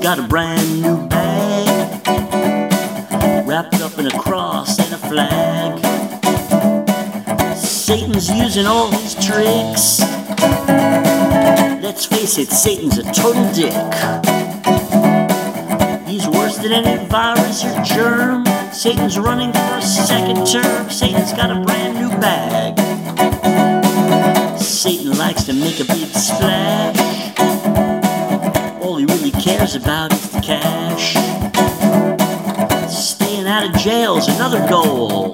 got a brand new bag, wrapped up in a cross and a flag. Satan's using all his tricks. Let's face it, Satan's a total dick. He's worse than any virus or germ. Satan's running for a second term. Satan's got a brand new bag. Satan likes to make a big splash. All he really cares about is the cash. Staying out of jail's another goal.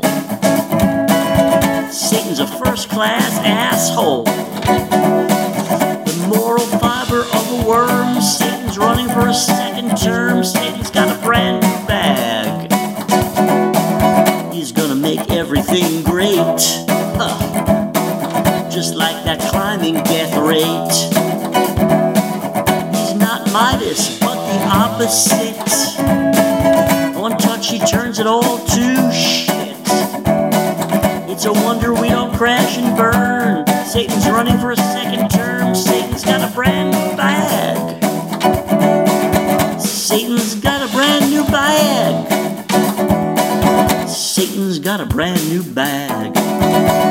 Satan's a first-class asshole. The moral fiber of a worm. Satan's running for a second term. Satan's got a brand new bag. He's gonna make everything great. Just like that climbing death rate. He's not Midas, but the opposite. One touch, he turns it all to shit. It's a wonder we don't crash and burn. Satan's running for a second term. Satan's got a brand new bag. Satan's got a brand new bag. Satan's got a brand new bag.